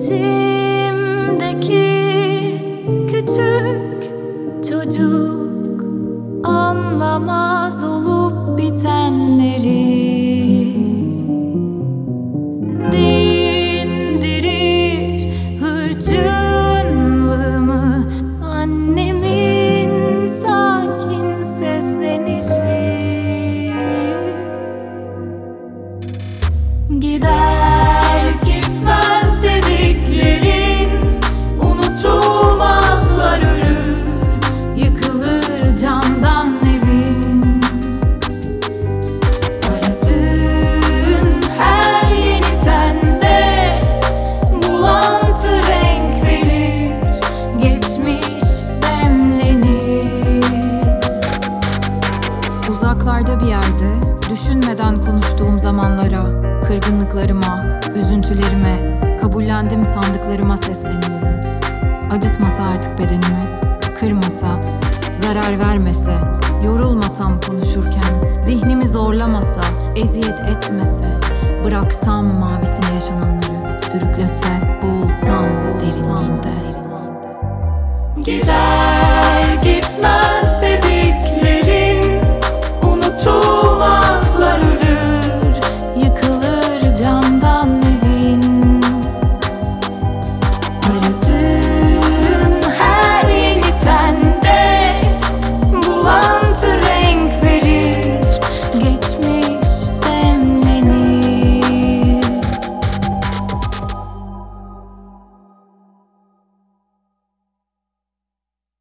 İçimdeki küçük çocuk anlamaz olup bitenleri, dindirir hırçınlığımı annemin sakin seslenişi. Gider gitmez dediklerin unutulmazlar, ölür yıkılır camdan evin. Aradığın her yeni tende bulantı renk verir, geçmiş demlenir. Uzaklarda bir yerde, düşünmeden konuştuğum zamanlara, kırgınlıklarıma, üzüntülerime, kabullendim sandıklarıma sesleniyorum. Acıtmasa artık bedenimi, kırmasa, zarar vermese, yorulmasam konuşurken, zihnimi zorlamasa, eziyet etmese, bıraksam mavisine yaşananları, sürüklese, boğulsam derinliğinde. Gider gitmez dedi